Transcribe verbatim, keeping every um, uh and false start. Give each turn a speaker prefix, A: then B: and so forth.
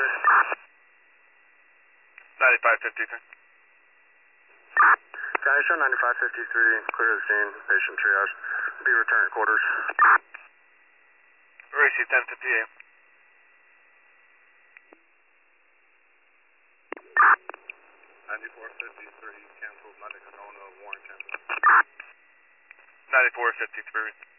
A: ninety-five fifty-three.
B: Guys, show ninety-five fifty-three, clear the scene, patient triage. Be returned at quarters.
A: Racy ten fifty-eight.
B: ninety-four fifty-three, canceled, medics going to Warren campus.
A: ninety-four fifty-three.